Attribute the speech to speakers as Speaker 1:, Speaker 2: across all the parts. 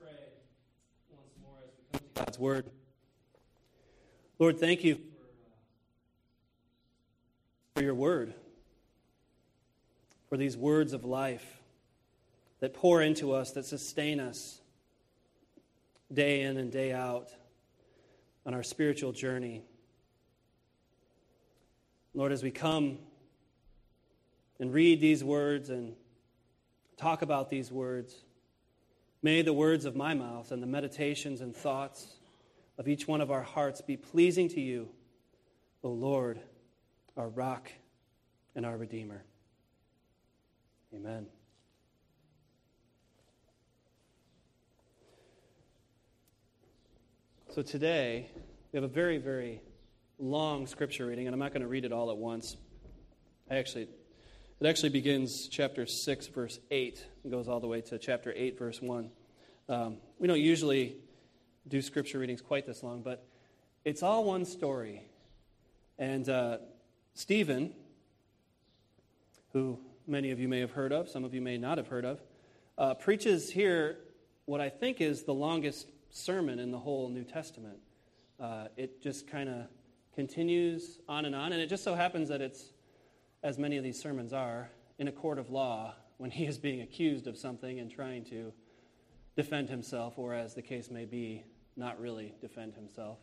Speaker 1: pray once more as we come to God's Word. Lord, thank you for your Word, for these words of life that pour into us, that sustain us day in and day out on our spiritual journey. Lord, as we come and read these words and talk about these words, may the words of my mouth and the meditations and thoughts of each one of our hearts be pleasing to you, O Lord, our rock and our Redeemer. Amen. So today, we have a very, very long scripture reading, and I'm not going to read it all at once. It actually begins chapter 6, verse 8, and goes all the way to chapter 8, verse 1. We don't usually do scripture readings quite this long, but it's all one story. And Stephen, who many of you may have heard of, some of you may not have heard of, preaches here what I think is the longest sermon in the whole New Testament. It just kind of continues on, and it just so happens that it's, as many of these sermons are, in a court of law when he is being accused of something and trying to defend himself, or as the case may be, not really defend himself.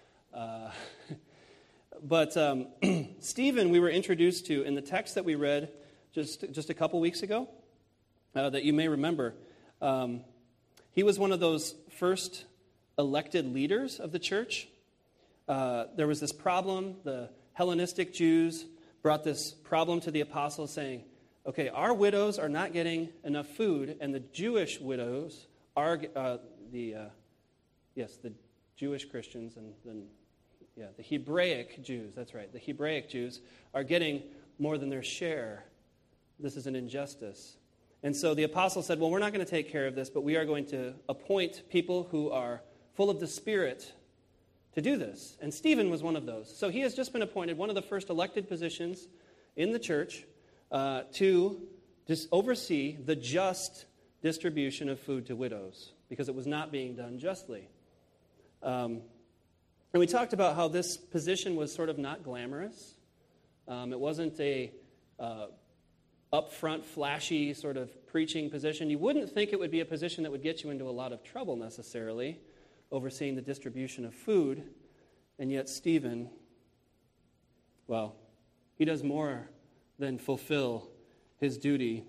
Speaker 1: But Stephen, we were introduced to in the text that we read just a couple weeks ago, that you may remember. He was one of those first elected leaders of the church. There was this problem. The Hellenistic Jews brought this problem to the apostles, saying, okay, our widows are not getting enough food, and the Jewish widows are, the Jewish Christians, and then, the Hebraic Jews, that's right, the Hebraic Jews are getting more than their share. This is an injustice. And so the apostles said, well, we're not going to take care of this, but we are going to appoint people who are full of the Spirit to do this. And Stephen was one of those. So he has just been appointed one of the first elected positions in the church to oversee the just distribution of food to widows, because it was not being done justly. And we talked about how this position was sort of not glamorous. It wasn't a upfront, flashy sort of preaching position. You wouldn't think it would be a position that would get you into a lot of trouble necessarily, overseeing the distribution of food. And yet Stephen, well, he does more than fulfill his duty.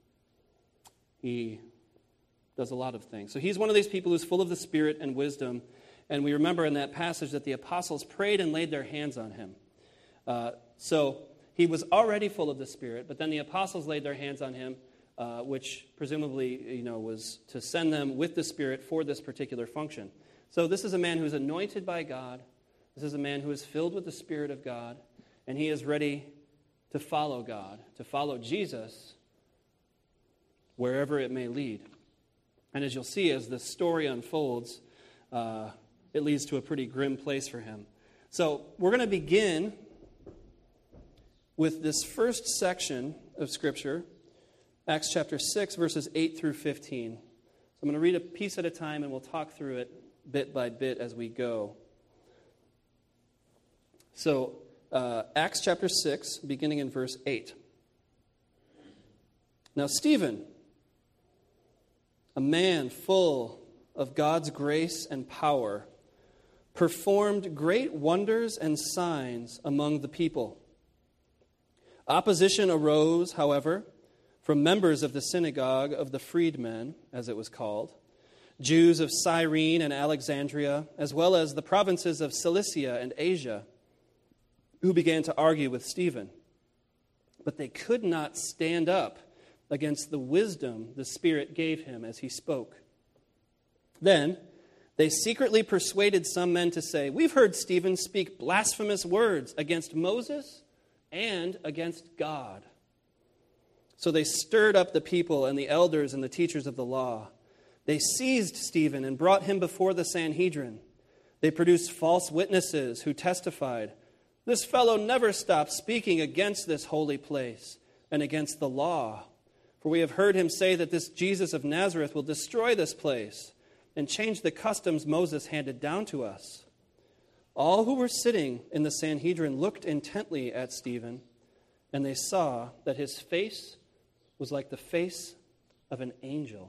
Speaker 1: He does a lot of things. So he's one of these people who's full of the Spirit and wisdom. And we remember in that passage that the apostles prayed and laid their hands on him. So he was already full of the Spirit, but then the apostles laid their hands on him, which presumably, was to send them with the Spirit for this particular function. So this is a man who is anointed by God. This is a man who is filled with the Spirit of God, and he is ready to follow God, to follow Jesus wherever it may lead. And as you'll see, as the story unfolds, it leads to a pretty grim place for him. So we're going to begin with this first section of Scripture, Acts chapter 6, verses 8 through 15. So I'm going to read a piece at a time, and we'll talk through it bit by bit as we go. So, Acts chapter 6, beginning in verse 8. Now Stephen, a man full of God's grace and power, performed great wonders and signs among the people. Opposition arose, however, from members of the synagogue of the freedmen, as it was called, Jews of Cyrene and Alexandria, as well as the provinces of Cilicia and Asia, who began to argue with Stephen. But they could not stand up against the wisdom the Spirit gave him as he spoke. Then they secretly persuaded some men to say, "We've heard Stephen speak blasphemous words against Moses and against God." So they stirred up the people and the elders and the teachers of the law. They seized Stephen and brought him before the Sanhedrin. They produced false witnesses who testified, "This fellow never stopped speaking against this holy place and against the law. For we have heard him say that this Jesus of Nazareth will destroy this place and change the customs Moses handed down to us." All who were sitting in the Sanhedrin looked intently at Stephen, and they saw that his face was like the face of an angel.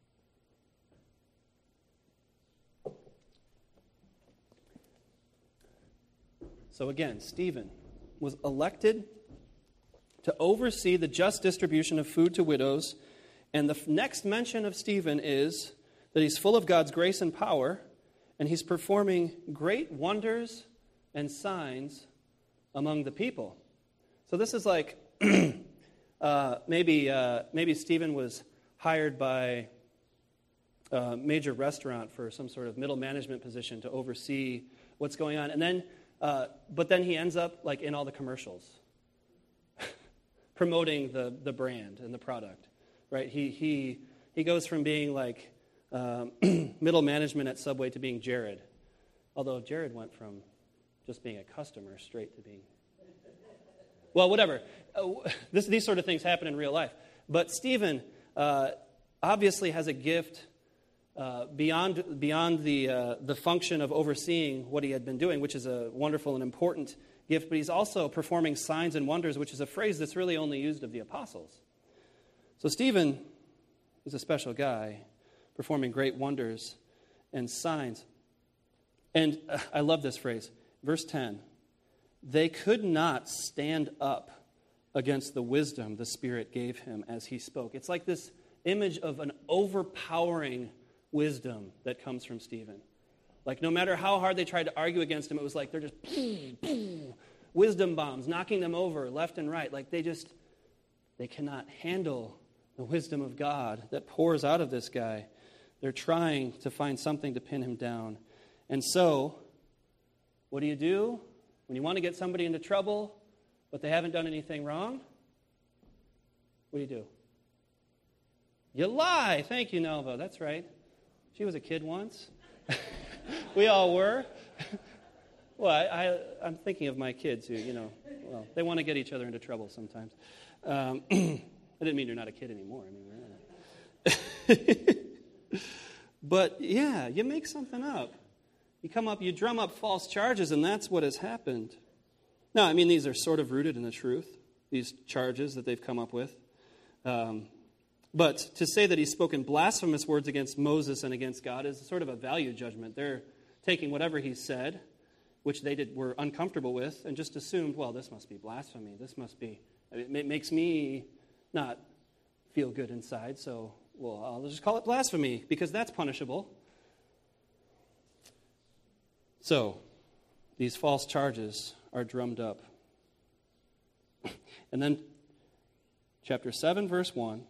Speaker 1: So again, Stephen was elected to oversee the just distribution of food to widows, and the next mention of Stephen is that he's full of God's grace and power, and he's performing great wonders and signs among the people. So this is like maybe Stephen was hired by a major restaurant for some sort of middle management position to oversee what's going on, and then but then he ends up like in all the commercials, promoting the brand and the product, right? He goes from being like middle management at Subway to being Jared, although Jared went from just being a customer straight to being, well, whatever. These sort of things happen in real life. But Stephen obviously has a gift beyond the function of overseeing what he had been doing, which is a wonderful and important gift, but he's also performing signs and wonders, which is a phrase that's really only used of the apostles. So Stephen is a special guy, performing great wonders and signs. And I love this phrase, verse 10, "They could not stand up against the wisdom the Spirit gave him as he spoke." It's like this image of an overpowering wisdom that comes from Stephen. Like no matter how hard they tried to argue against him, it was like they're just wisdom bombs, knocking them over left and right. Like they cannot handle the wisdom of God that pours out of this guy. They're trying to find something to pin him down. And so, what do? When you want to get somebody into trouble, but they haven't done anything wrong? What do? You lie. Thank you, Nelva. That's right. She was a kid once. We all were. Well, I'm thinking of my kids who, well, they want to get each other into trouble sometimes. I didn't mean you're not a kid anymore. But yeah, you make something up. You drum up false charges, and that's what has happened. Now, these are sort of rooted in the truth, these charges that they've come up with. But to say that he's spoken blasphemous words against Moses and against God is sort of a value judgment. They're taking whatever he said, which they were uncomfortable with, and just assumed, well, this must be blasphemy. This must be, it makes me not feel good inside, so, well, I'll just call it blasphemy, because that's punishable. So, these false charges are drummed up. And then, chapter 7, verse 1,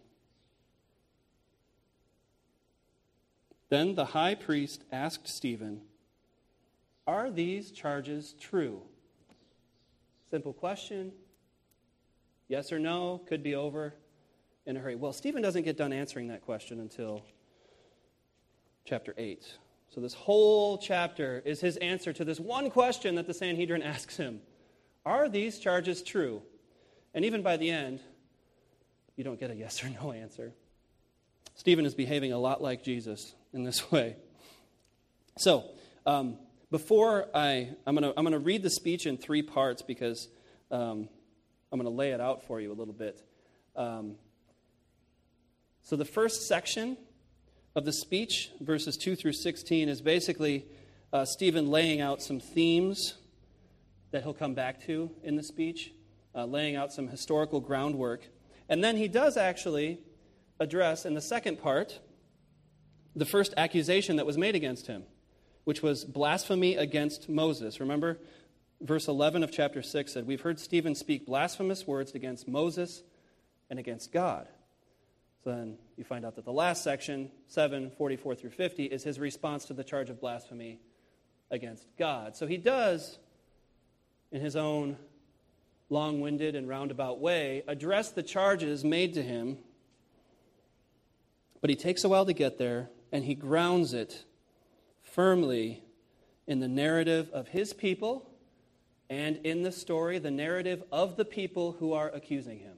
Speaker 1: "Then the high priest asked Stephen, 'Are these charges true?'" Simple question. Yes or no, could be over in a hurry. Well, Stephen doesn't get done answering that question until chapter 8. So this whole chapter is his answer to this one question that the Sanhedrin asks him. Are these charges true? And even by the end, you don't get a yes or no answer. Stephen is behaving a lot like Jesus in this way. So, before I'm going to read the speech in 3 parts because I'm going to lay it out for you a little bit. So the first section of the speech, verses 2 through 16, is basically Stephen laying out some themes that he'll come back to in the speech, laying out some historical groundwork. And then he does actually address, in the second part, the first accusation that was made against him, which was blasphemy against Moses. Remember, verse 11 of chapter 6 said, "We've heard Stephen speak blasphemous words against Moses and against God." So then you find out that the last section, 7:44 through 50, is his response to the charge of blasphemy against God. So he does, in his own long-winded and roundabout way, address the charges made to him, but he takes a while to get there, and he grounds it firmly in the narrative of his people and in the story, the narrative of the people who are accusing him.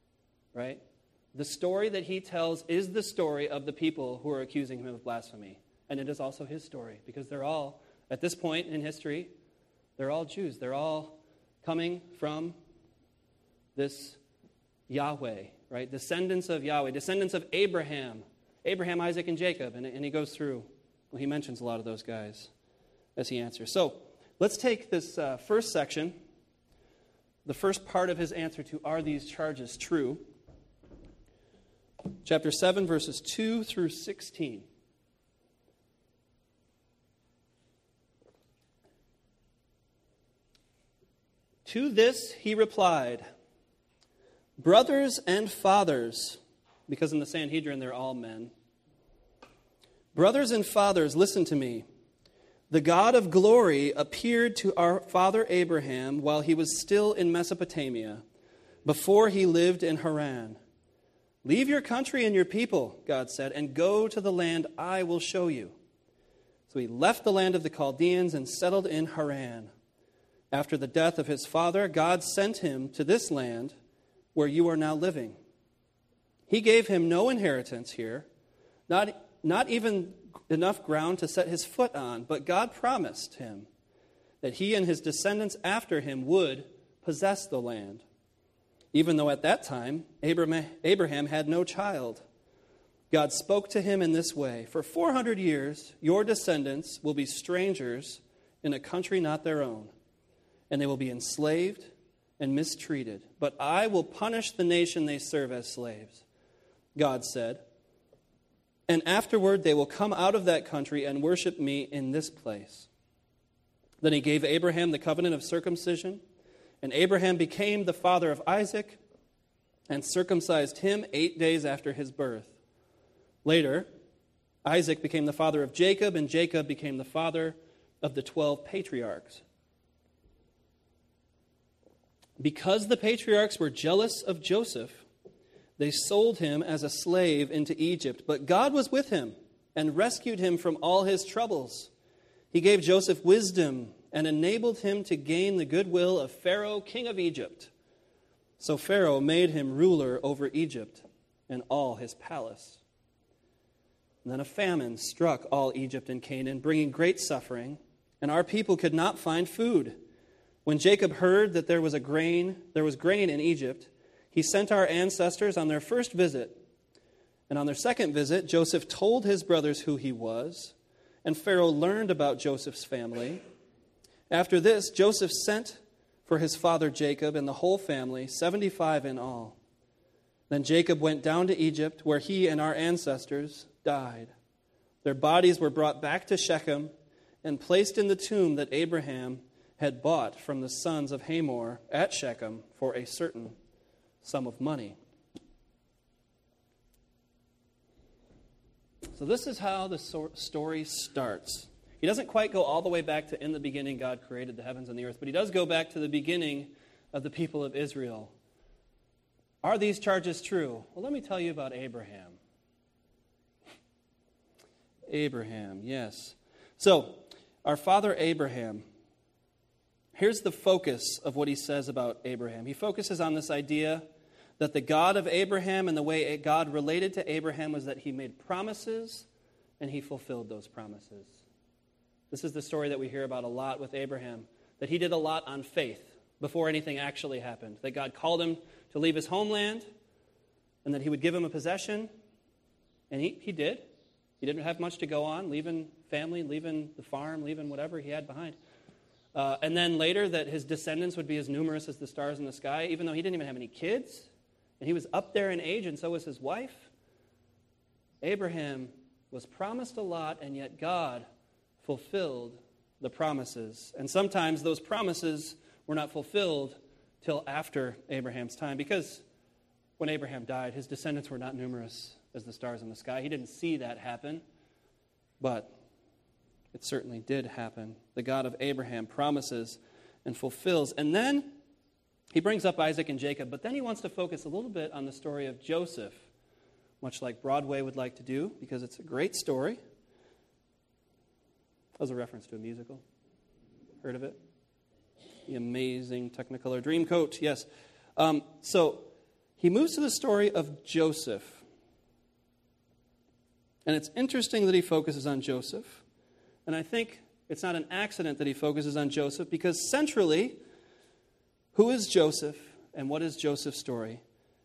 Speaker 1: Right? The story that he tells is the story of the people who are accusing him of blasphemy. And it is also his story, because they're all, at this point in history, they're all Jews. They're all coming from this Yahweh, right? Descendants of Yahweh, descendants of Abraham, Isaac, and Jacob. And he goes through, well, he mentions a lot of those guys as he answers. So let's take this first section, the first part of his answer to are these charges true? Chapter 7, verses 2 through 16. To this he replied, brothers and fathers, because in the Sanhedrin they're all men. Brothers and fathers, listen to me. The God of glory appeared to our father Abraham while he was still in Mesopotamia, before he lived in Haran. Leave your country and your people, God said, and go to the land I will show you. So he left the land of the Chaldeans and settled in Haran. After the death of his father, God sent him to this land where you are now living. He gave him no inheritance here, not even enough ground to set his foot on, but God promised him that he and his descendants after him would possess the land, even though at that time Abraham had no child. God spoke to him in this way, for 400 years your descendants will be strangers in a country not their own, and they will be enslaved and mistreated. But I will punish the nation they serve as slaves, God said. And afterward they will come out of that country and worship me in this place. Then he gave Abraham the covenant of circumcision, and Abraham became the father of Isaac and circumcised him 8 days after his birth. Later, Isaac became the father of Jacob, and Jacob became the father of the 12 patriarchs. Because the patriarchs were jealous of Joseph, they sold him as a slave into Egypt. But God was with him and rescued him from all his troubles. He gave Joseph wisdom and enabled him to gain the goodwill of Pharaoh, king of Egypt. So Pharaoh made him ruler over Egypt and all his palace. And then a famine struck all Egypt and Canaan, bringing great suffering, and our people could not find food. When Jacob heard that there was grain in Egypt, he sent our ancestors on their first visit. And on their second visit, Joseph told his brothers who he was, and Pharaoh learned about Joseph's family. After this, Joseph sent for his father Jacob and the whole family, 75 in all. Then Jacob went down to Egypt, where he and our ancestors died. Their bodies were brought back to Shechem and placed in the tomb that Abraham had bought from the sons of Hamor at Shechem for a certain sum of money. So this is how the story starts. He doesn't quite go all the way back to in the beginning God created the heavens and the earth, but he does go back to the beginning of the people of Israel. Are these charges true? Well, let me tell you about Abraham. Abraham, yes. So, our father Abraham, here's the focus of what he says about Abraham. He focuses on this idea that the God of Abraham and the way God related to Abraham was that he made promises and he fulfilled those promises. This is the story that we hear about a lot with Abraham, that he did a lot on faith before anything actually happened, that God called him to leave his homeland and that he would give him a possession, and he did. He didn't have much to go on, leaving family, leaving the farm, leaving whatever he had behind. And then later that his descendants would be as numerous as the stars in the sky, even though he didn't even have any kids. And he was up there in age, and so was his wife. Abraham was promised a lot, and yet God fulfilled the promises. And sometimes those promises were not fulfilled till after Abraham's time, because when Abraham died, his descendants were not numerous as the stars in the sky. He didn't see that happen, but it certainly did happen. The God of Abraham promises and fulfills. And then he brings up Isaac and Jacob, but then he wants to focus a little bit on the story of Joseph, much like Broadway would like to do, because it's a great story. That was a reference to a musical. Heard of it? The Amazing Technicolor Dreamcoat, yes. So he moves to the story of Joseph. And it's interesting that he focuses on Joseph. And I think it's not an accident that he focuses on Joseph, because centrally, who is Joseph and what is Joseph's story?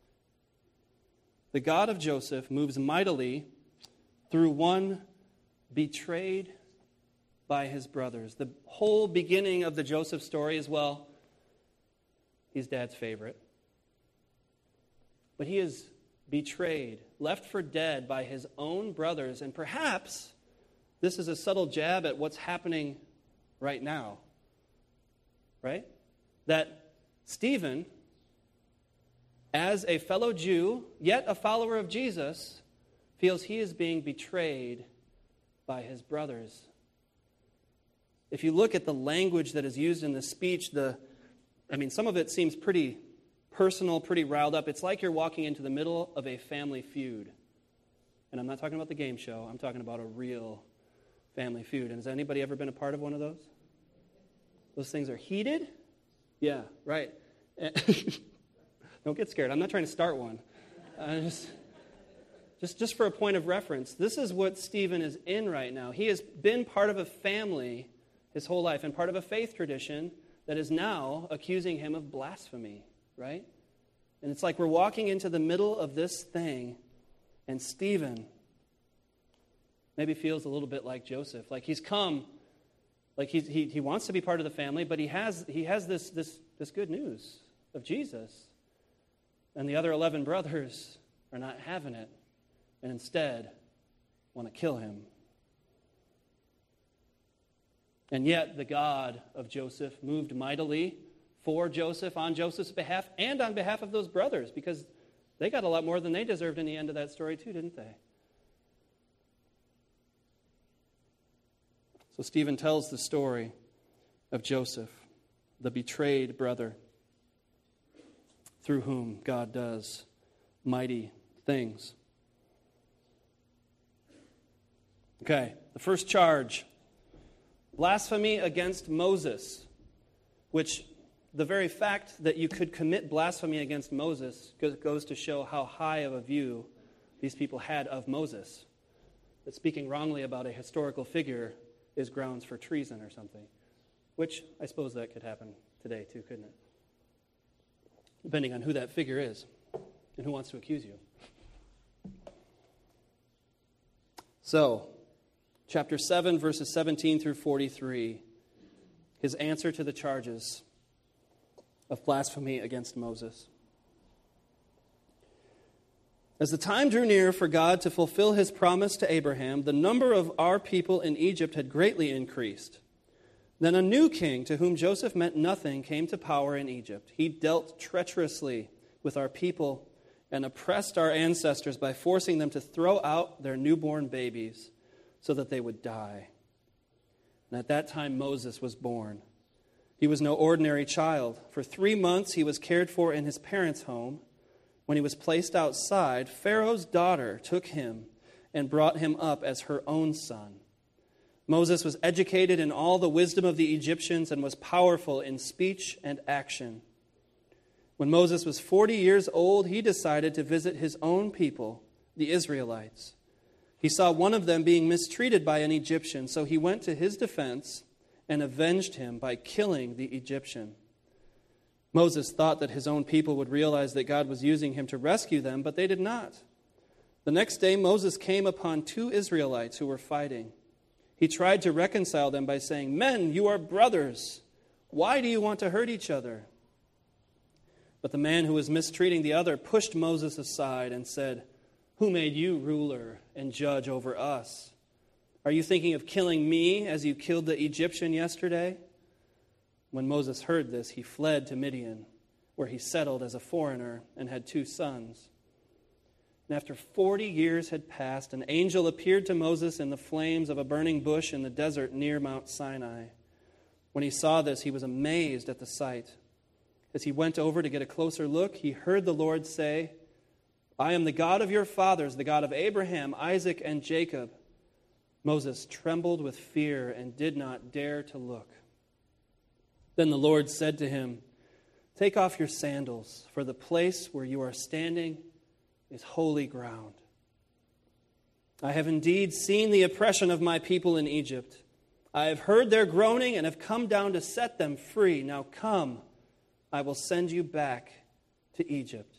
Speaker 1: The God of Joseph moves mightily through one betrayed by his brothers. The whole beginning of the Joseph story is, well, he's dad's favorite. But he is betrayed, left for dead by his own brothers, and perhaps this is a subtle jab at what's happening right now, right? That Stephen, as a fellow Jew, yet a follower of Jesus, feels he is being betrayed by his brothers. If you look at the language that is used in the speech, some of it seems pretty personal, pretty riled up. It's like you're walking into the middle of a family feud. And I'm not talking about the game show. I'm talking about a real family feud. And has anybody ever been a part of one of those? Those things are heated? Yeah, right. Don't get scared. I'm not trying to start one. Just for a point of reference, this is what Stephen is in right now. He has been part of a family his whole life and part of a faith tradition that is now accusing him of blasphemy, right? And it's like we're walking into the middle of this thing, and Stephen maybe feels a little bit like Joseph. Like he's come, like he wants to be part of the family, but he has this good news of Jesus. And the other 11 brothers are not having it, and instead want to kill him. And yet the God of Joseph moved mightily for Joseph, on Joseph's behalf, and on behalf of those brothers, because they got a lot more than they deserved in the end of that story too, didn't they? So Stephen tells the story of Joseph, the betrayed brother, through whom God does mighty things. Okay, the first charge, blasphemy against Moses, which the very fact that you could commit blasphemy against Moses goes to show how high of a view these people had of Moses. That speaking wrongly about a historical figure is grounds for treason or something, which I suppose that could happen today too, couldn't it? Depending on who that figure is and who wants to accuse you. So, chapter 7, verses 17 through 43, his answer to the charges of blasphemy against Moses. As the time drew near for God to fulfill his promise to Abraham, the number of our people in Egypt had greatly increased. Then a new king, to whom Joseph meant nothing, came to power in Egypt. He dealt treacherously with our people and oppressed our ancestors by forcing them to throw out their newborn babies so that they would die. And at that time Moses was born. He was no ordinary child. For 3 months he was cared for in his parents' home. When he was placed outside, Pharaoh's daughter took him and brought him up as her own son. Moses was educated in all the wisdom of the Egyptians and was powerful in speech and action. When Moses was 40 years old, he decided to visit his own people, the Israelites. He saw one of them being mistreated by an Egyptian, so he went to his defense and avenged him by killing the Egyptian. Moses thought that his own people would realize that God was using him to rescue them, but they did not. The next day, Moses came upon 2 Israelites who were fighting. He tried to reconcile them by saying, "Men, you are brothers. Why do you want to hurt each other?" But the man who was mistreating the other pushed Moses aside and said, "Who made you ruler and judge over us? Are you thinking of killing me as you killed the Egyptian yesterday?" When Moses heard this, he fled to Midian, where he settled as a foreigner and had 2 sons. And after 40 years had passed, an angel appeared to Moses in the flames of a burning bush in the desert near Mount Sinai. When he saw this, he was amazed at the sight. As he went over to get a closer look, he heard the Lord say, "I am the God of your fathers, the God of Abraham, Isaac, and Jacob." Moses trembled with fear and did not dare to look. Then the Lord said to him, "Take off your sandals, for the place where you are standing is holy ground." I have indeed seen the oppression of my people in Egypt. I have heard their groaning and have come down to set them free. Now come, I will send you back to Egypt."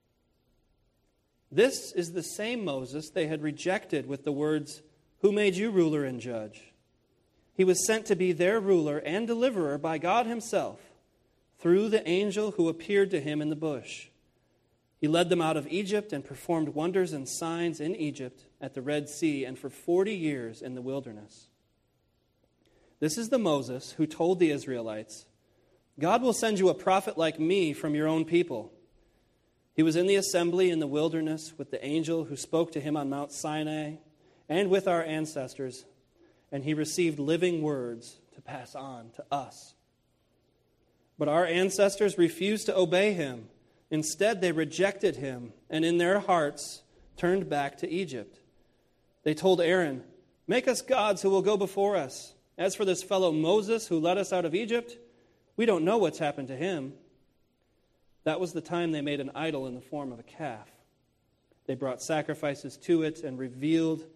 Speaker 1: This is the same Moses they had rejected with the words, "Who made you ruler and judge?" He was sent to be their ruler and deliverer by God himself through the angel who appeared to him in the bush. He led them out of Egypt and performed wonders and signs in Egypt, at the Red Sea, and for 40 years in the wilderness. This is the Moses who told the Israelites, "God will send you a prophet like me from your own people." He was in the assembly in the wilderness with the angel who spoke to him on Mount Sinai and with our ancestors, and he received living words to pass on to us. But our ancestors refused to obey him. Instead, they rejected him, and in their hearts turned back to Egypt. They told Aaron, "Make us gods who will go before us. As for this fellow Moses who led us out of Egypt, we don't know what's happened to him." That was the time they made an idol in the form of a calf. They brought sacrifices to it and reveled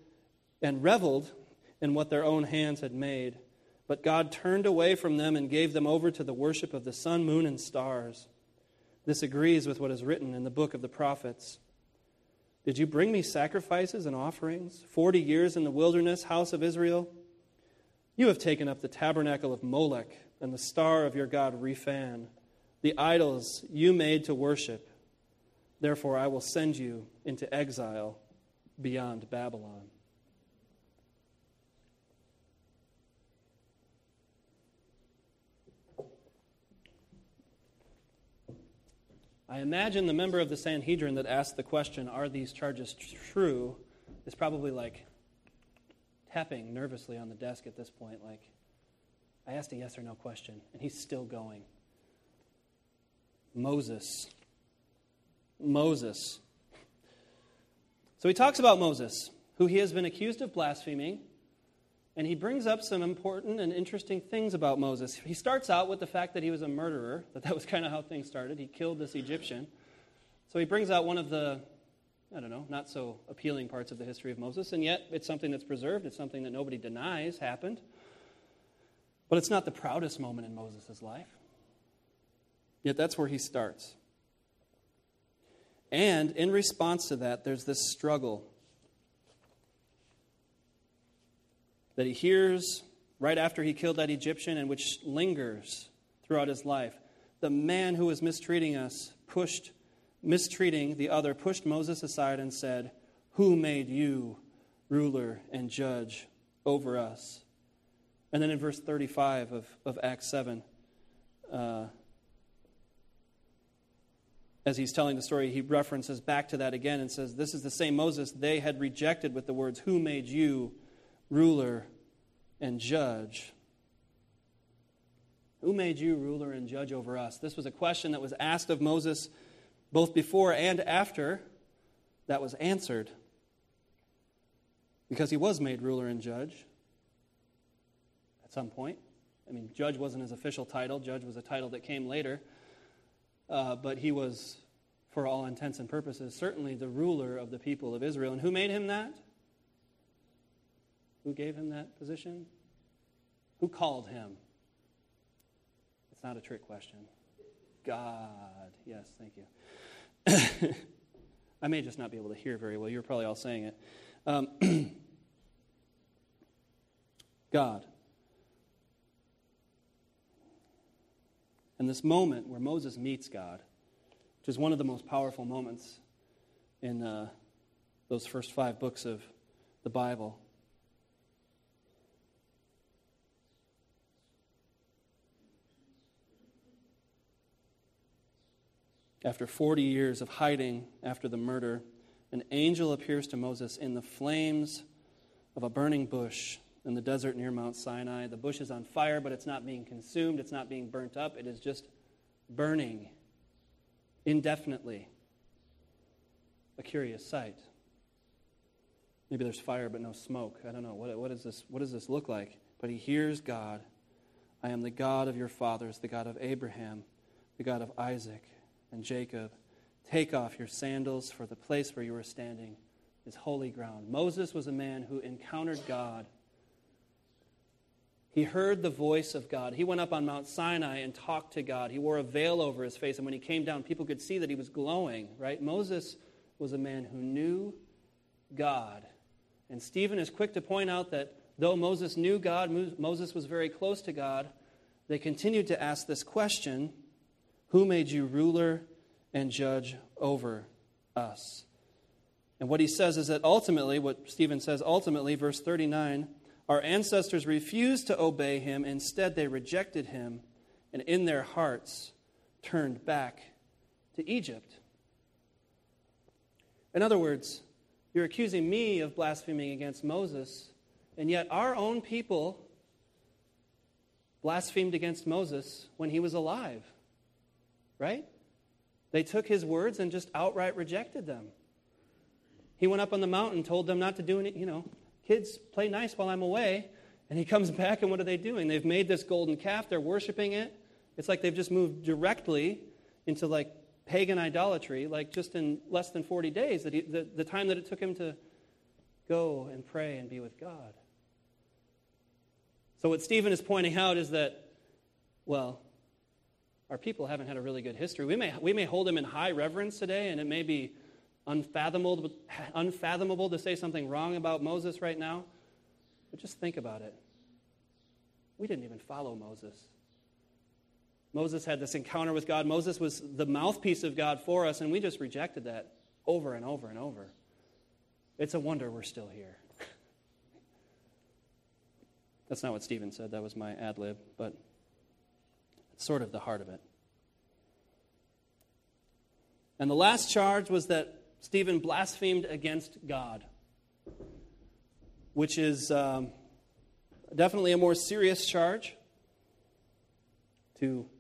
Speaker 1: in what their own hands had made. But God turned away from them and gave them over to the worship of the sun, moon, and stars. This agrees with what is written in the book of the prophets. "Did you bring me sacrifices and offerings? 40 years in the wilderness, house of Israel? You have taken up the tabernacle of Molech and the star of your god Rephan, the idols you made to worship. Therefore I will send you into exile beyond Babylon." I imagine the member of the Sanhedrin that asked the question, "Are these charges true?" is probably like tapping nervously on the desk at this point, like, I asked a yes or no question, and he's still going. Moses. So he talks about Moses, who he has been accused of blaspheming, and he brings up some important and interesting things about Moses. He starts out with the fact that he was a murderer, that was kind of how things started. He killed this Egyptian. So he brings out one of the, not so appealing parts of the history of Moses, and yet it's something that's preserved. It's something that nobody denies happened. But it's not the proudest moment in Moses' life. Yet that's where he starts. And in response to that, there's this struggle that he hears right after he killed that Egyptian and which lingers throughout his life. The man who was mistreating the other, pushed Moses aside and said, "Who made you ruler and judge over us?" And then in verse 35 of Acts 7, as he's telling the story, he references back to that again and says, "This is the same Moses they had rejected with the words, 'Who made you ruler and judge?'" Who made you ruler and judge over us? This was a question that was asked of Moses both before and after that was answered, because he was made ruler and judge at some point. Judge wasn't his official title. Judge was a title that came later. But he was, for all intents and purposes, certainly the ruler of the people of Israel. And who made him that? Who gave him that position? Who called him? It's not a trick question. God. Yes, thank you. I may just not be able to hear very well. You're probably all saying it. God. And this moment where Moses meets God, which is one of the most powerful moments in those first 5 books of the Bible. After 40 years of hiding after the murder, an angel appears to Moses in the flames of a burning bush in the desert near Mount Sinai. The bush is on fire, but it's not being consumed. It's not being burnt up. It is just burning indefinitely. A curious sight. Maybe there's fire but no smoke. I don't know. What does this look like? But he hears God. "I am the God of your fathers, the God of Abraham, the God of Isaac and Jacob. Take off your sandals, for the place where you are standing is holy ground. Moses was a man who encountered God. He heard the voice of God. He went up on Mount Sinai and talked to God. He wore a veil over his face, and when he came down, people could see that he was glowing, right? Moses was a man who knew God. And Stephen is quick to point out that though Moses knew God, Moses was very close to God, they continued to ask this question, who made you ruler and judge over us? And what he says is that ultimately, what Stephen says ultimately, verse 39, our ancestors refused to obey him. Instead, they rejected him and in their hearts turned back to Egypt. In other words, you're accusing me of blaspheming against Moses, and yet our own people blasphemed against Moses when he was alive, right? They took his words and just outright rejected them. He went up on the mountain, told them not to do any, kids, play nice while I'm away. And he comes back, and what are they doing? They've made this golden calf. They're worshiping it. It's like they've just moved directly into like pagan idolatry, like just in less than 40 days, the time that it took him to go and pray and be with God. So what Stephen is pointing out is that, well, our people haven't had a really good history. We may hold him in high reverence today, and it may be unfathomable to say something wrong about Moses right now. But just think about it. We didn't even follow Moses. Moses had this encounter with God. Moses was the mouthpiece of God for us, and we just rejected that over and over and over. It's a wonder we're still here. That's not what Stephen said. That was my ad lib, but it's sort of the heart of it. And the last charge was that Stephen blasphemed against God, which is definitely a more serious charge to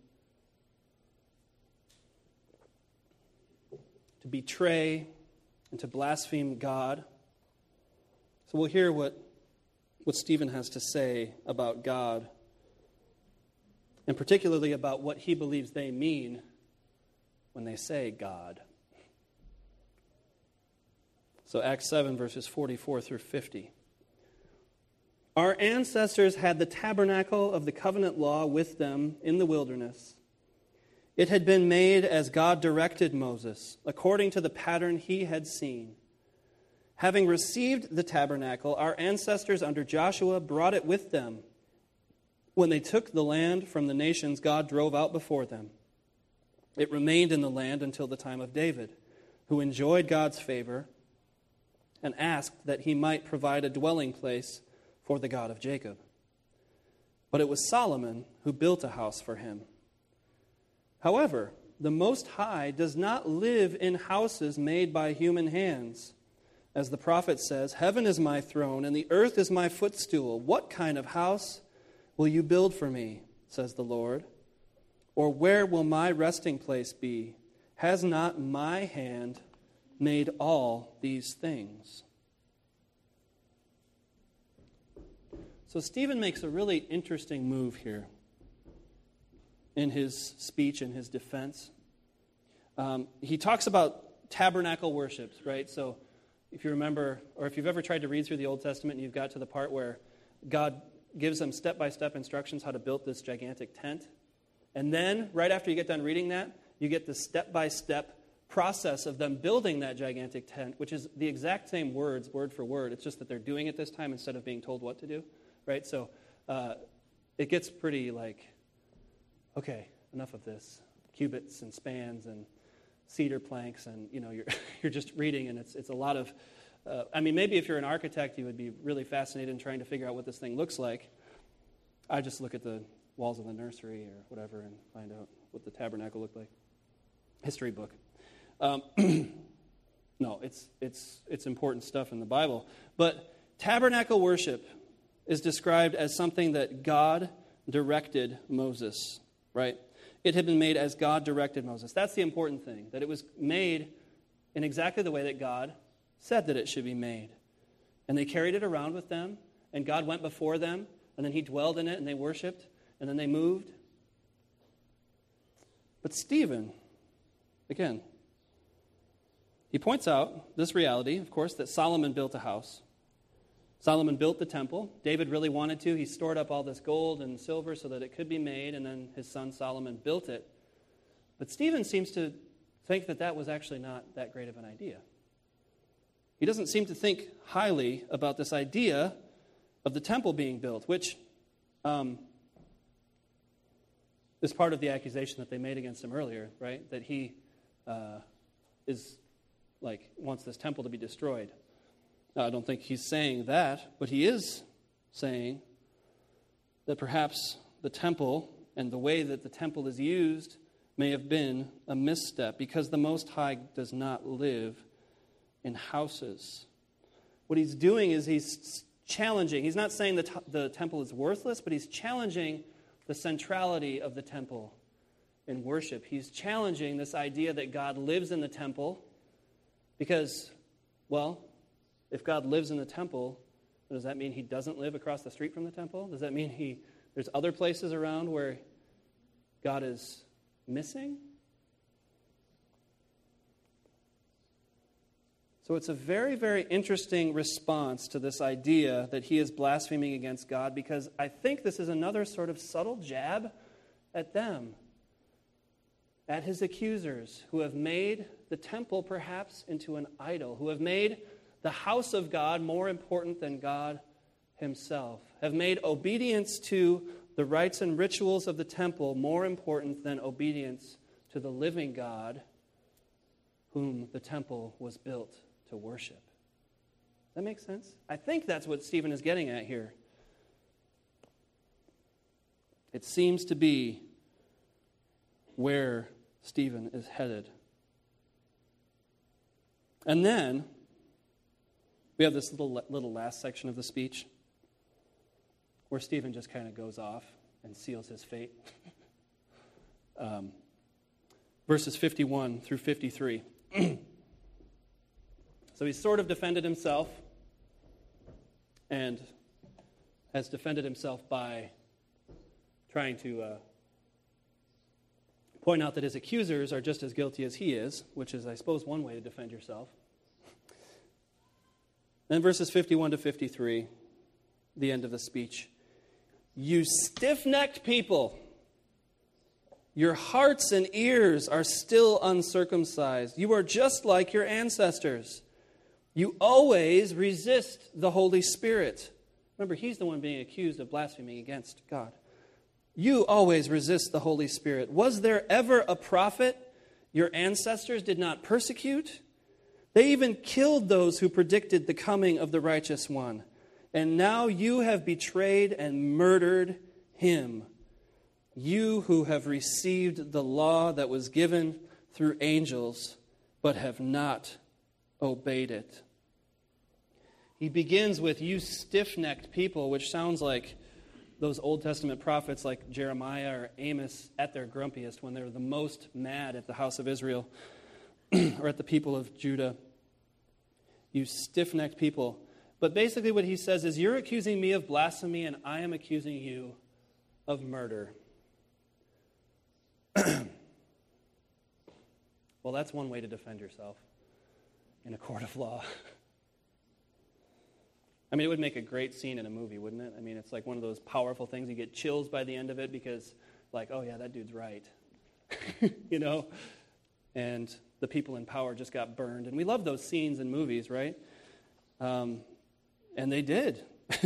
Speaker 1: betray and to blaspheme God. So we'll hear what Stephen has to say about God, and particularly about what he believes they mean when they say God. So Acts 7, verses 44 through 50. Our ancestors had the tabernacle of the covenant law with them in the wilderness. It had been made as God directed Moses, according to the pattern he had seen. Having received the tabernacle, our ancestors under Joshua brought it with them when they took the land from the nations God drove out before them. It remained in the land until the time of David, who enjoyed God's favor and asked that he might provide a dwelling place for the God of Jacob. But it was Solomon who built a house for him. However, the Most High does not live in houses made by human hands. As the prophet says, heaven is my throne and the earth is my footstool. What kind of house will you build for me, says the Lord? Or where will my resting place be? Has not my hand made all these things? So Stephen makes a really interesting move here in his speech, in his defense. He talks about tabernacle worship, right? So if you remember, or if you've ever tried to read through the Old Testament and you've got to the part where God gives them step-by-step instructions how to build this gigantic tent, and then right after you get done reading that, you get the step-by-step process of them building that gigantic tent, which is the exact same words, word for word. It's just that they're doing it this time instead of being told what to do, right? So it gets pretty like, okay, enough of this. Cubits and spans and cedar planks, and you're just reading, and it's a lot of. Maybe if you're an architect, you would be really fascinated in trying to figure out what this thing looks like. I just look at the walls of the nursery or whatever and find out what the tabernacle looked like. History book. No, it's important stuff in the Bible. But tabernacle worship is described as something that God directed Moses, right? It had been made as God directed Moses. That's the important thing, that it was made in exactly the way that God said that it should be made. And they carried it around with them, and God went before them, and then he dwelled in it, and they worshiped, and then they moved. But Stephen, again, he points out this reality, of course, that Solomon built a house. Solomon built the temple. David really wanted to. He stored up all this gold and silver so that it could be made, and then his son Solomon built it. But Stephen seems to think that that was actually not that great of an idea. He doesn't seem to think highly about this idea of the temple being built, which is part of the accusation that they made against him earlier, right? That he wants this temple to be destroyed. Now, I don't think he's saying that, but he is saying that perhaps the temple and the way that the temple is used may have been a misstep, because the Most High does not live in houses. What he's doing is he's challenging. He's not saying the temple is worthless, but he's challenging the centrality of the temple in worship. He's challenging this idea that God lives in the temple because, well, if God lives in the temple, does that mean he doesn't live across the street from the temple? Does that mean there's other places around where God is missing? So it's a very, very interesting response to this idea that he is blaspheming against God, because I think this is another sort of subtle jab at them, at his accusers, who have made the temple perhaps into an idol, who have made the house of God more important than God himself, have made obedience to the rites and rituals of the temple more important than obedience to the living God whom the temple was built to worship. Does that make sense? I think that's what Stephen is getting at here. It seems to be where Stephen is headed. And then we have this little last section of the speech where Stephen just kind of goes off and seals his fate. Verses 51 through 53. So he's sort of defended himself, and has defended himself by trying to point out that his accusers are just as guilty as he is, which is, I suppose, one way to defend yourself. Then verses 51 to 53, the end of the speech. You stiff-necked people, your hearts and ears are still uncircumcised. You are just like your ancestors. You always resist the Holy Spirit. Remember, he's the one being accused of blaspheming against God. You always resist the Holy Spirit. Was there ever a prophet your ancestors did not persecute? They even killed those who predicted the coming of the righteous one. And now you have betrayed and murdered him. You who have received the law that was given through angels, but have not obeyed it. He begins with, you stiff-necked people, which sounds like those Old Testament prophets like Jeremiah or Amos at their grumpiest, when they're the most mad at the house of Israel or at the people of Judah. You stiff-necked people. But basically what he says is, you're accusing me of blasphemy and I am accusing you of murder. Well, that's one way to defend yourself in a court of law. I mean, it would make a great scene in a movie, wouldn't it? I mean, it's like one of those powerful things. You get chills by the end of it because, like, oh yeah, that dude's right. You know? And the people in power just got burned. And we love those scenes in movies, right? And they did.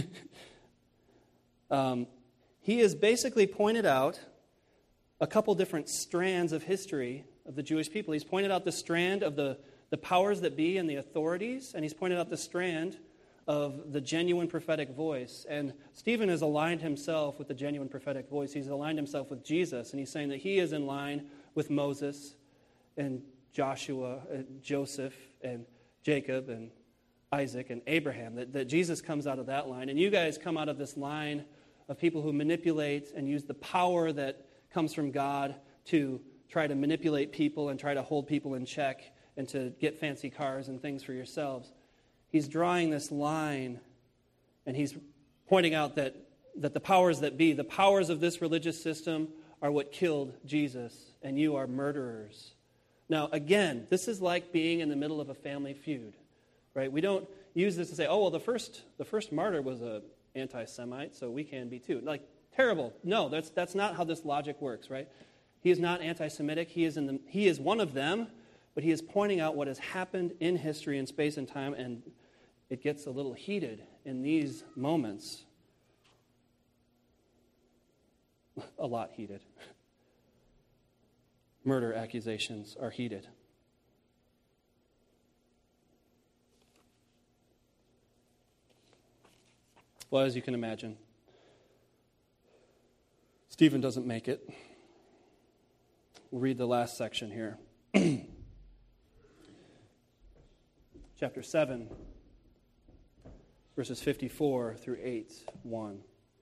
Speaker 1: He has basically pointed out a couple different strands of history of the Jewish people. He's pointed out the strand of the powers that be and the authorities, and he's pointed out the strand of the genuine prophetic voice. And Stephen has aligned himself with the genuine prophetic voice. He's aligned himself with Jesus, and he's saying that he is in line with Moses and Joshua, Joseph, and Jacob, and Isaac, and Abraham, that Jesus comes out of that line. And you guys come out of this line of people who manipulate and use the power that comes from God to try to manipulate people and try to hold people in check and to get fancy cars and things for yourselves. He's drawing this line, and he's pointing out that the powers that be, the powers of this religious system, are what killed Jesus, and you are murderers Now, again, this is like being in the middle of a family feud, right? We don't use this to say, oh, well, the first martyr was an anti-Semite, so we can be too. Like, terrible. No, that's not how this logic works, right? He is not anti-Semitic. He is one of them, but he is pointing out what has happened in history in space and time, and it gets a little heated in these moments. A lot heated. Murder accusations are heated. Well, as you can imagine, Stephen doesn't make it. We'll read the last section here. Chapter 7, verses 54 through 8:1.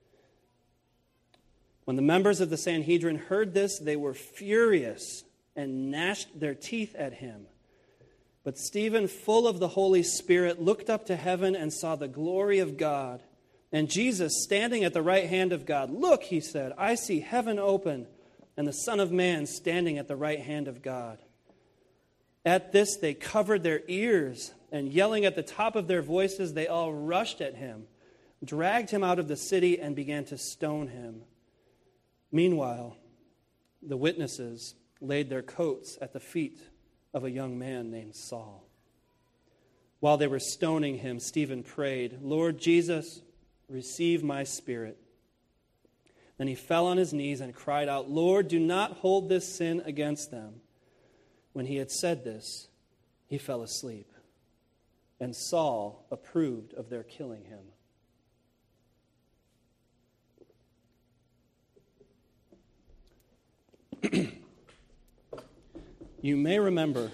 Speaker 1: When the members of the Sanhedrin heard this, they were furious and gnashed their teeth at him. But Stephen, full of the Holy Spirit, looked up to heaven and saw the glory of God, and Jesus standing at the right hand of God. "Look," he said, "I see heaven open, and the Son of Man standing at the right hand of God." At this they covered their ears, and yelling at the top of their voices, they all rushed at him, dragged him out of the city, and began to stone him. Meanwhile, the witnesses laid their coats at the feet of a young man named Saul. While they were stoning him, Stephen prayed, "Lord Jesus, receive my spirit." Then he fell on his knees and cried out, "Lord, do not hold this sin against them." When he had said this, he fell asleep, and Saul approved of their killing him. You may remember,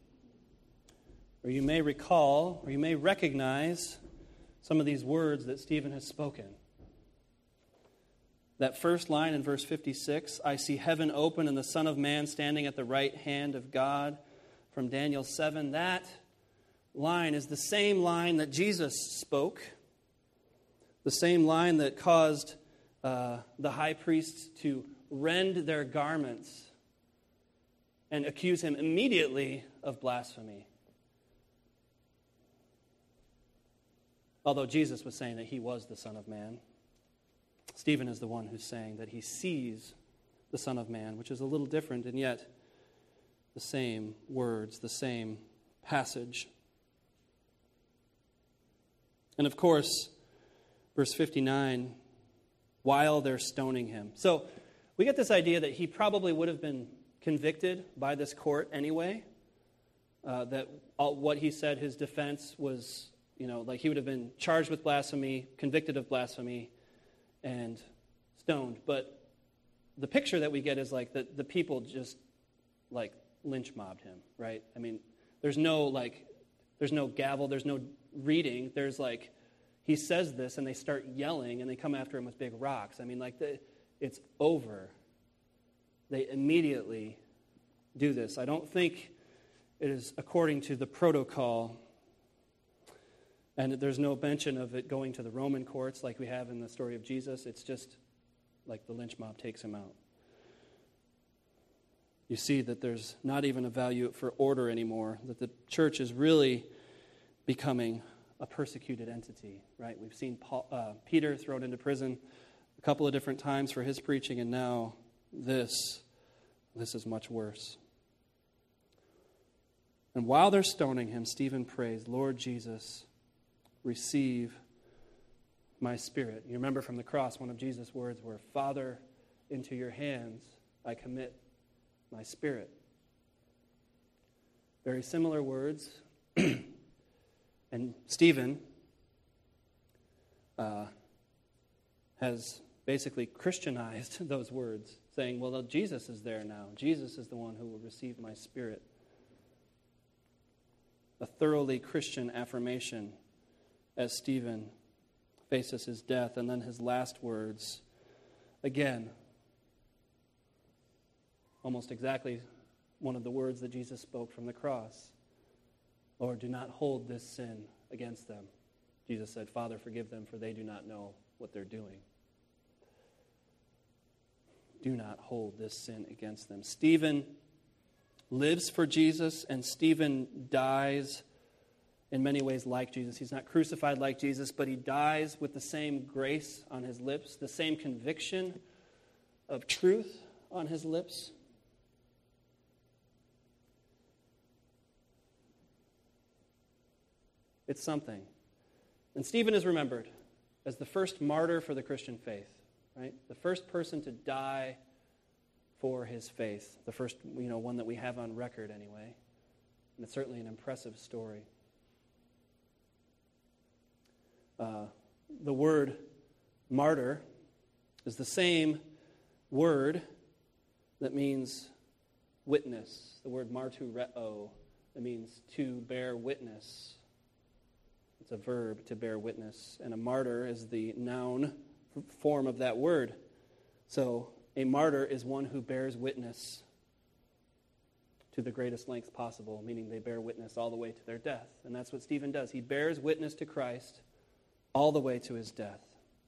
Speaker 1: or you may recall, or you may recognize some of these words that Stephen has spoken. That first line in verse 56, "I see heaven open and the Son of Man standing at the right hand of God," from Daniel 7, that line is the same line that Jesus spoke, the same line that caused the high priests to rend their garments and accuse him immediately of blasphemy. Although Jesus was saying that he was the Son of Man, Stephen is the one who's saying that he sees the Son of Man, which is a little different, and yet the same words, the same passage. And of course, verse 59, while they're stoning him. So we get this idea that he probably would have been convicted by this court anyway, that what he said, his defense was, like he would have been charged with blasphemy, convicted of blasphemy, and stoned. But the picture that we get is like the people just like lynch mobbed him, right? I mean, there's no gavel, there's no reading. There's like, he says this and they start yelling and they come after him with big rocks. I mean, it's over. They immediately do this. I don't think it is according to the protocol. And there's no mention of it going to the Roman courts like we have in the story of Jesus. It's just like the lynch mob takes him out. You see that there's not even a value for order anymore, that the church is really becoming a persecuted entity, right? We've seen Peter thrown into prison a couple of different times for his preaching, and now this is much worse. And while they're stoning him, Stephen prays, "Lord Jesus, receive my spirit." You remember from the cross, one of Jesus' words were, "Father, into your hands I commit my spirit." Very similar words. And Stephen has basically Christianized those words, saying, well, Jesus is there now. Jesus is the one who will receive my spirit. A thoroughly Christian affirmation as Stephen faces his death. And then his last words, again, almost exactly one of the words that Jesus spoke from the cross. "Lord, do not hold this sin against them." Jesus said, "Father, forgive them, for they do not know what they're doing." Do not hold this sin against them. Stephen lives for Jesus, and Stephen dies in many ways like Jesus. He's not crucified like Jesus, but he dies with the same grace on his lips, the same conviction of truth on his lips. It's something. And Stephen is remembered as the first martyr for the Christian faith, right? The first person to die for his faith. The first, one that we have on record anyway. And it's certainly an impressive story. The word martyr is the same word that means witness. The word martyreo, that means to bear witness. It's a verb, to bear witness. And a martyr is the noun form of that word. So a martyr is one who bears witness to the greatest length possible, meaning they bear witness all the way to their death. And that's what Stephen does. He bears witness to Christ all the way to his death.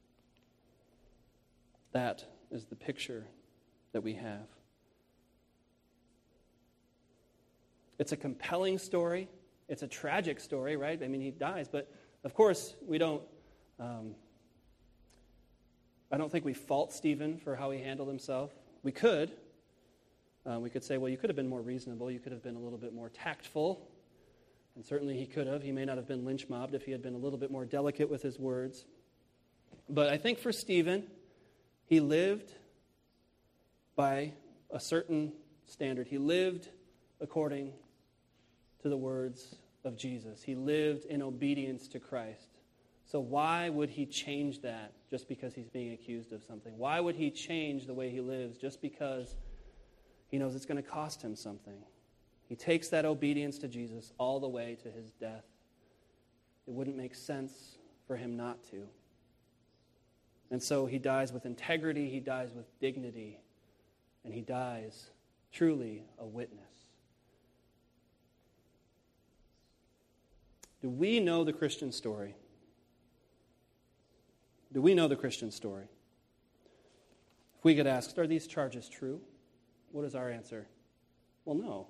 Speaker 1: That is the picture that we have. It's a compelling story. It's a tragic story, right? I mean, he dies, but of course, we don't, I don't think we fault Stephen for how he handled himself. We could. We could say, well, you could have been more reasonable. You could have been a little bit more tactful. And certainly he could have. He may not have been lynch mobbed if he had been a little bit more delicate with his words. But I think for Stephen, he lived by a certain standard. He lived according to the words of Jesus. He lived in obedience to Christ. So why would he change that just because he's being accused of something? Why would he change the way he lives just because he knows it's going to cost him something? He takes that obedience to Jesus all the way to his death. It wouldn't make sense for him not to. And so he dies with integrity, he dies with dignity, and he dies truly a witness. Do we know the Christian story? Do we know the Christian story? If we get asked, are these charges true? What is our answer? Well, no.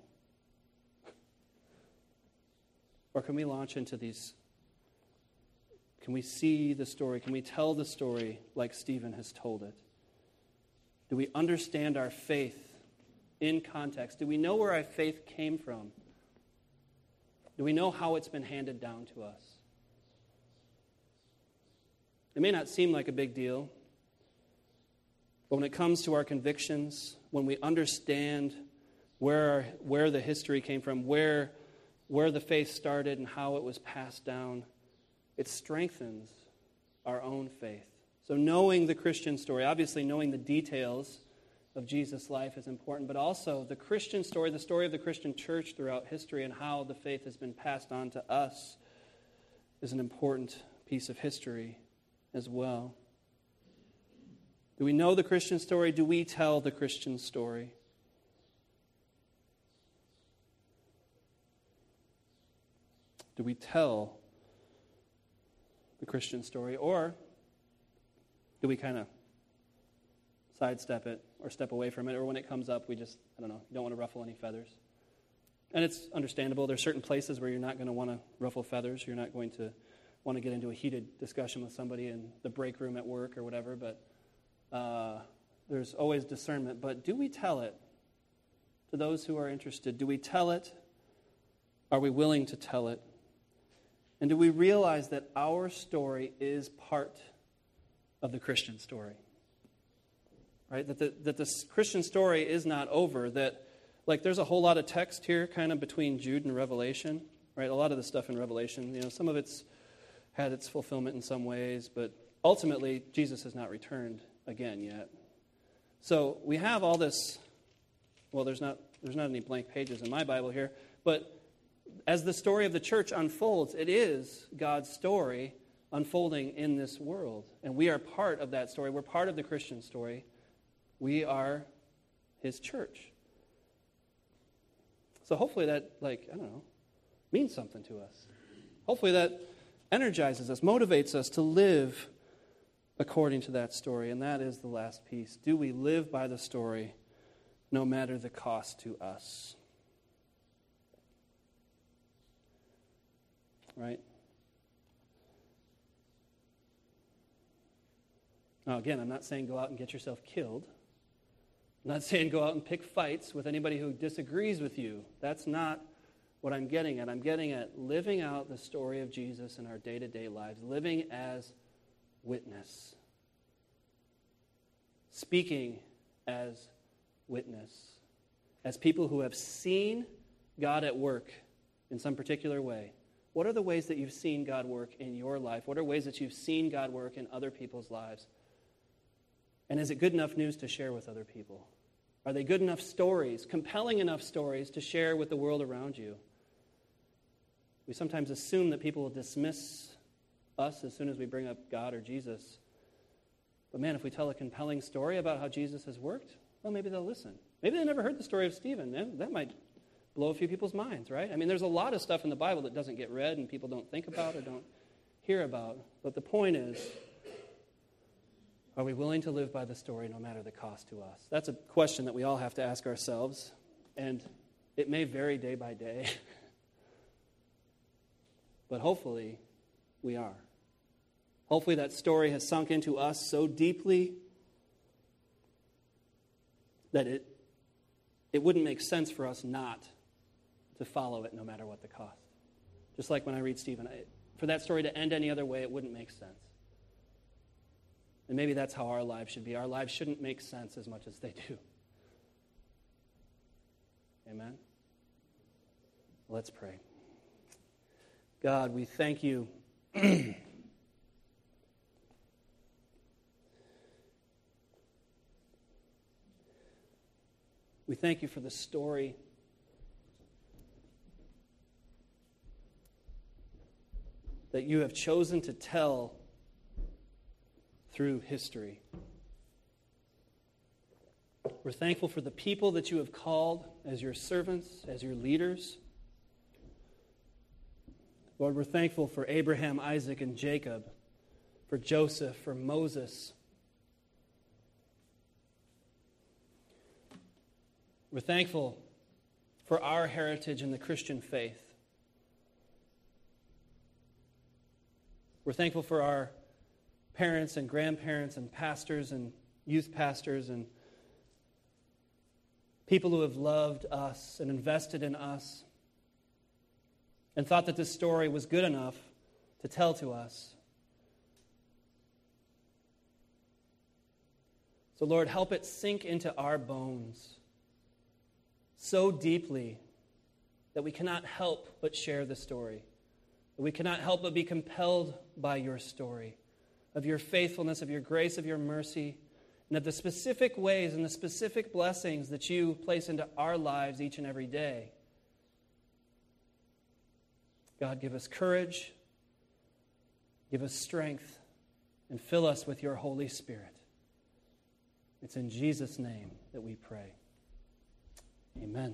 Speaker 1: Or can we launch into these? Can we see the story? Can we tell the story like Stephen has told it? Do we understand our faith in context? Do we know where our faith came from? Do we know how it's been handed down to us? It may not seem like a big deal, but when it comes to our convictions, when we understand where the history came from, where the faith started and how it was passed down, it strengthens our own faith. So knowing the Christian story, obviously knowing the details of Jesus' life is important, but also the Christian story, the story of the Christian church throughout history and how the faith has been passed on to us is an important piece of history as well. Do we know the Christian story? Do we tell the Christian story? Do we tell the Christian story? Or do we kind of sidestep it or step away from it? Or when it comes up, we just, you don't want to ruffle any feathers. And it's understandable. There's certain places where you're not going to want to ruffle feathers. You're not going to want to get into a heated discussion with somebody in the break room at work or whatever. But there's always discernment. But do we tell it to those who are interested? Do we tell it? Are we willing to tell it? And do we realize that our story is part of the Christian story? Right? That the Christian story is not over. That, there's a whole lot of text here kind of between Jude and Revelation. Right? A lot of the stuff in Revelation, some of it's had its fulfillment in some ways, but ultimately, Jesus has not returned again yet. So we have all this, there's not any blank pages in my Bible here, but as the story of the church unfolds, it is God's story unfolding in this world. And we are part of that story. We're part of the Christian story. We are his church. So hopefully that, means something to us. Hopefully that energizes us, motivates us to live according to that story. And that is the last piece. Do we live by the story no matter the cost to us? right? Now, again, I'm not saying go out and get yourself killed. I'm not saying go out and pick fights with anybody who disagrees with you. That's not what I'm getting at. I'm getting at living out the story of Jesus in our day-to-day lives, living as witness, speaking as witness, as people who have seen God at work in some particular way. What are the ways that you've seen God work in your life? What are ways that you've seen God work in other people's lives? And is it good enough news to share with other people? Are they good enough stories, compelling enough stories to share with the world around you? We sometimes assume that people will dismiss us as soon as we bring up God or Jesus. But man, if we tell a compelling story about how Jesus has worked, well, maybe they'll listen. Maybe they never heard the story of Stephen. That might blow a few people's minds, right? I mean, there's a lot of stuff in the Bible that doesn't get read and people don't think about or don't hear about. But the point is, are we willing to live by the story no matter the cost to us? That's a question that we all have to ask ourselves, and it may vary day by day. But hopefully, we are. Hopefully that story has sunk into us so deeply that it wouldn't make sense for us not to follow it no matter what the cost. Just like when I read Stephen, for that story to end any other way, it wouldn't make sense. And maybe that's how our lives should be. Our lives shouldn't make sense as much as they do. Amen? Let's pray. God, we thank you. We thank you for the story that you have chosen to tell through history. We're thankful for the people that you have called as your servants, as your leaders. Lord, we're thankful for Abraham, Isaac, and Jacob, for Joseph, for Moses. We're thankful for our heritage in the Christian faith. We're thankful for our parents and grandparents and pastors and youth pastors and people who have loved us and invested in us and thought that this story was good enough to tell to us. So, Lord, help it sink into our bones so deeply that we cannot help but share the story, that we cannot help but be compelled by your story, of your faithfulness, of your grace, of your mercy, and of the specific ways and the specific blessings that you place into our lives each and every day. God, give us courage, give us strength, and fill us with your Holy Spirit. It's in Jesus' name that we pray. Amen.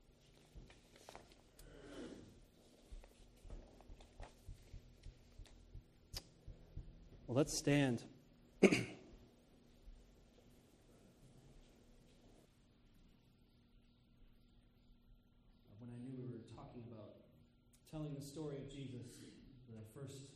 Speaker 1: Well, let's stand. When I knew we were talking about telling the story of Jesus, the first